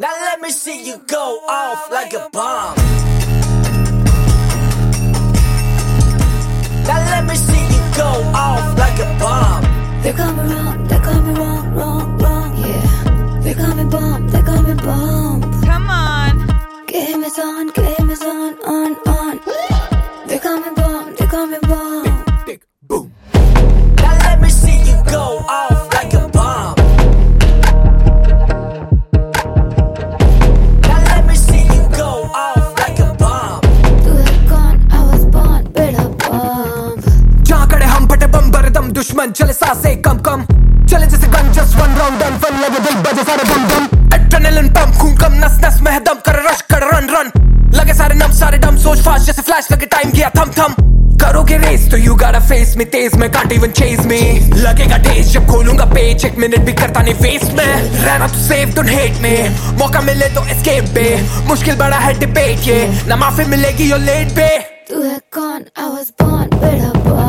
Now let me see you go off like a bomb. Now let me see you go off like a bomb. They call me wrong, they call me wrong, wrong, wrong, yeah. They call me bomb, they call me bomb. Come on. Game is on, on. They call me bomb, they call me bomb. Big boom. Now let me see you go off like a bomb. Now let me see you go off like a bomb. तू है कौन? I was born with a bomb. जहाँ खड़े हम फटे बम बरदम दुश्मन चले सांसें कम कम चले जैसे gun just one round done fun लगे दिल बजे सारे बम बम एड्रेनलिन पंप खून कम नस नस में है दम कर रश कर रन रन लगे सारे नम सारे डम सोच फास्ट जैसे फ्लैश लगे टाइम गया थम थम करोगे रेस तो यू gotta face me तेज में can't even chase me लगेगा टेस्ट जब खोलूंगा पेज एक मिनट भी करता नहीं वेस्ट में रहना तो सेफ don't hate me मौका मिले तो escape पे मुश्किल बड़ा है डिबेट ये ना माफी मिलेगी यो लेट पे तू है कौन? I was born with a bomb.